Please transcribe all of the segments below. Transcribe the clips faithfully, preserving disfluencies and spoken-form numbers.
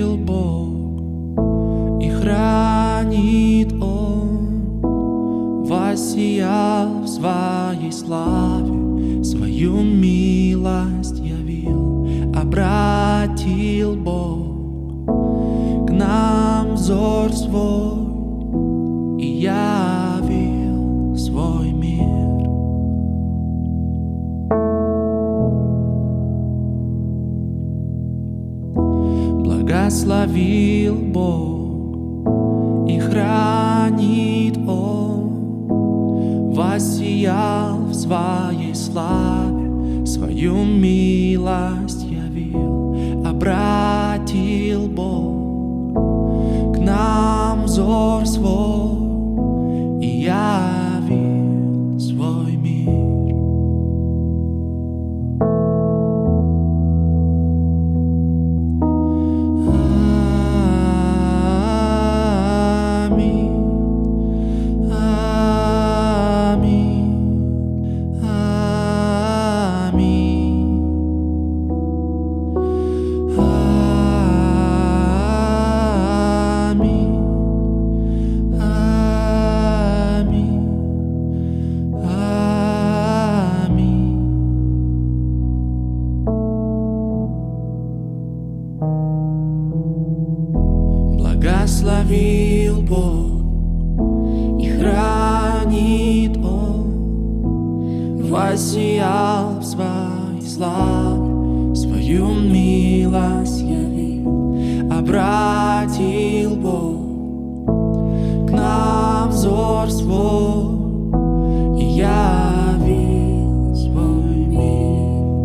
явил Бог, и хранит Он, воссиял в своей славе, свою милость явил, обратил Бог к нам взор свой и явил свой мир. Благословил Бог, и хранит Он, воссиял в своей славе, свою милость явил, обратил Бог к нам взор свой и явил свой мир. Благословил Бог, и хранит Он, воссиял в своей славе, свою милость явил, обратил Бог к нам взор свой и явил свой мир.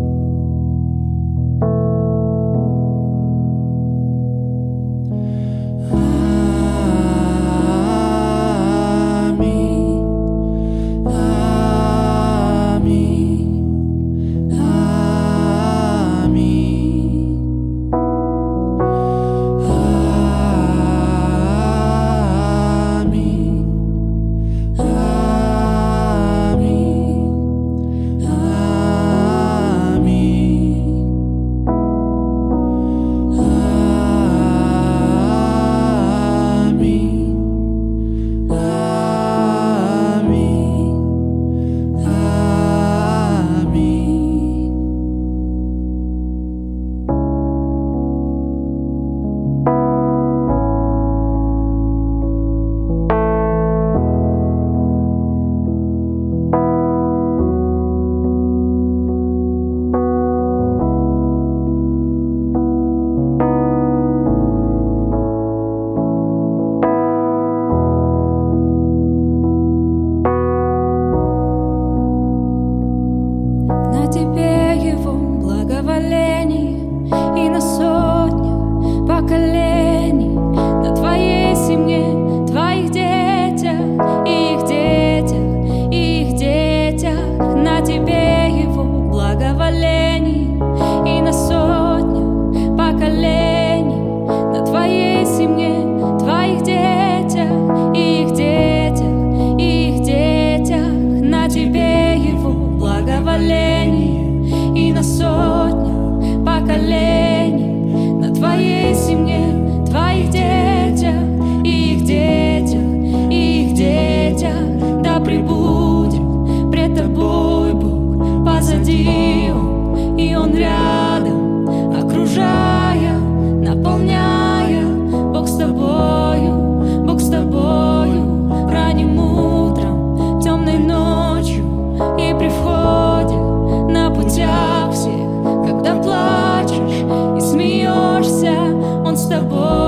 Поколений, на твоей семье, твоих детях и их детях, и их детях. На тебе Его благоволений и на сотнях поколений, на твоей семье, твоих детях и их детях, и их детях. На тебе Его благоволений и на сотнях поколений, на твоей семье, твоих детях и их детях, и их детях. Да пребудет пред тобой Бог, позади Он, и Он рядом, окружая, наполняя. Бог с тобою, Бог с тобою, ранним утром, темной ночью и при входе на путях всех, когда плачешь и смеешься, Он с тобой.